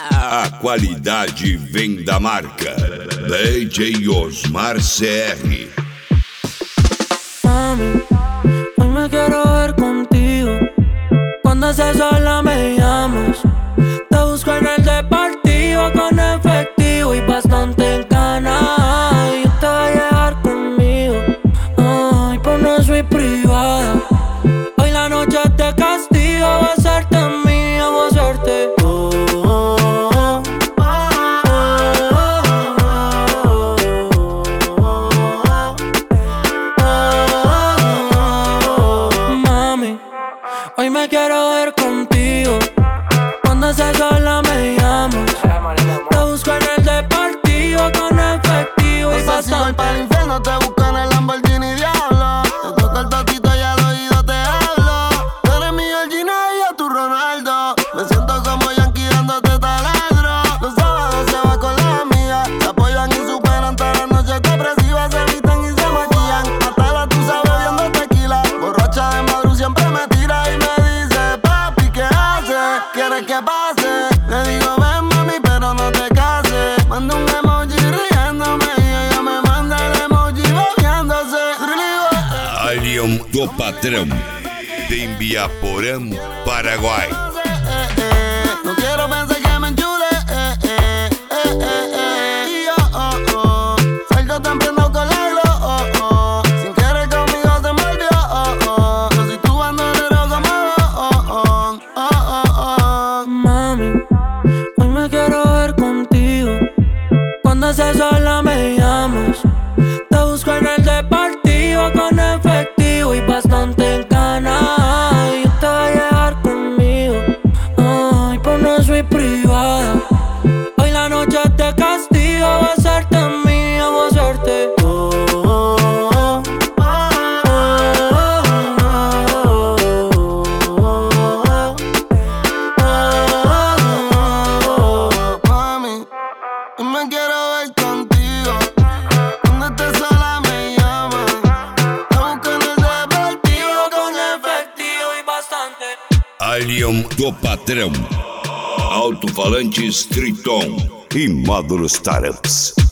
A qualidade vem da marca DJ Osmar CR. Mami, hoy me quiero ver contigo. Cuando estés sola me llamas. Te busco en el deportivo con efectivo y bastante ganas. Y yo te voy a llevar conmigo. Ay, pues no soy privada. Hoy la noche te castigo. Voy a hacerte mía, voy a hacerte. Mami, hoy me quiero ver contigo. Cuando estés sola me llamas. Te busco en el deportivo con efectivo y bastante. Para el infierno te busco en el Lamborghini Diablo. Te toco el toquito y al oído te hablo. Tú eres mi Georgina y yo tu Ronaldo. Me siento como Yankee dándote taladro. Los sábados se va con la amiga. Te apoyan y superan todas las noches depresivas. Se visten y se maquillan. Hasta la tusa bebiendo tequila. Borracha de Madrid siempre me tira y me dice: papi, ¿qué haces? ¿Quieres que pase? Le digo: ven mami, pero no te cases. Manda un emoji riéndome y ella me manda el emoji babeándose. Alien do Patrão, de Ibiaporã, Paraguai. No quiero pensar que me enchule. Y yo, salgo temprano con la glow. Sin querer conmigo se me olvidó. Yo soy tu bandolero como Mami, hoy me quiero ver contigo. Cuando estés sola me llamas. Te busco en el deportivo con efectivo y bastante ganas. Y yo te voy a llevar conmigo. Ay, pues no soy privada. Hoy la noche te castigo. Voy a hacerte mía, voy a hacerte. mami, hoy me quiero ver contigo. Cuando estés sola me llamas. Te busco en el deportivo Con efectivo y bastante. Alien do Patrão, alto-falantes Triton e módulos Startups.